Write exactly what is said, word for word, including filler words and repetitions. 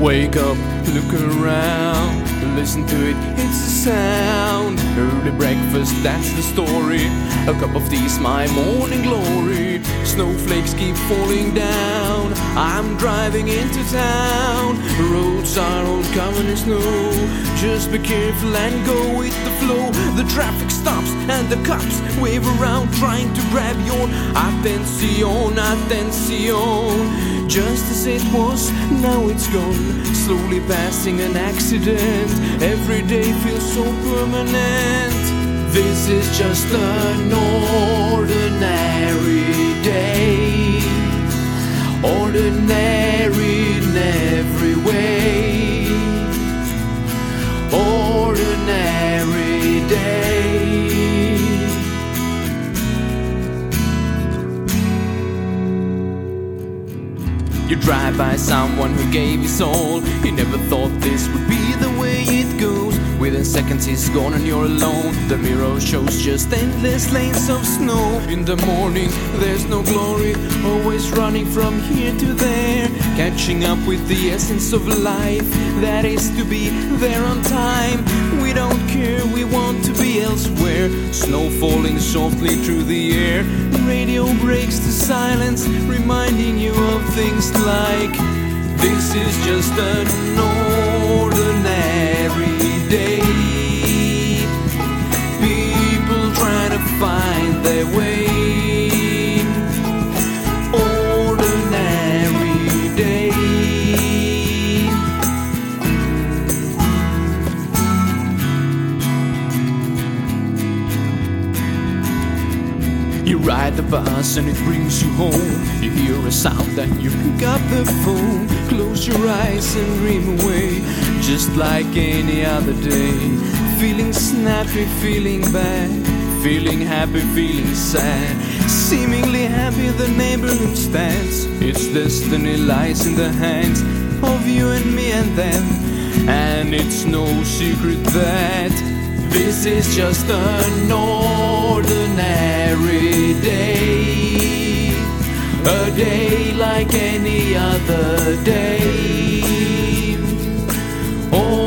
Wake up, look around, listen to it, it's a sound. Early breakfast, that's the story. A cup of tea's my morning glory. Snowflakes keep falling down. I'm driving into town. Roads are all covered in snow. Just be careful and go with the flow. The traffic stops and the cops wave around, trying to grab your attention, attention. Just as it was, now it's gone. Slowly passing an accident. Every day feels so permanent. This is just an ordinary day. Ordinary in every way. Ordinary day. You drive by someone who gave his all. He never thought this would be the way it goes. Within seconds he's gone and you're alone. The mirror shows just endless lanes of snow. In the morning there's no glory, always running from here to there, catching up with the essence of life, that is to be there on time. We don't care, we want to be elsewhere. Snow falling softly through the air. Radio breaks the silence, reminding you of things like this is just an ordinary day. People trying to find their way. Ordinary day. You ride the bus and it brings you home. You hear a sound and you pick up the phone. Close your eyes and dream away, just like any other day. Feeling snappy, feeling bad, feeling happy, feeling sad. Seemingly happy the neighborhood stands. Its destiny lies in the hands of you and me and them. And it's no secret that this is just an ordinary day. A day like any other day. Oh,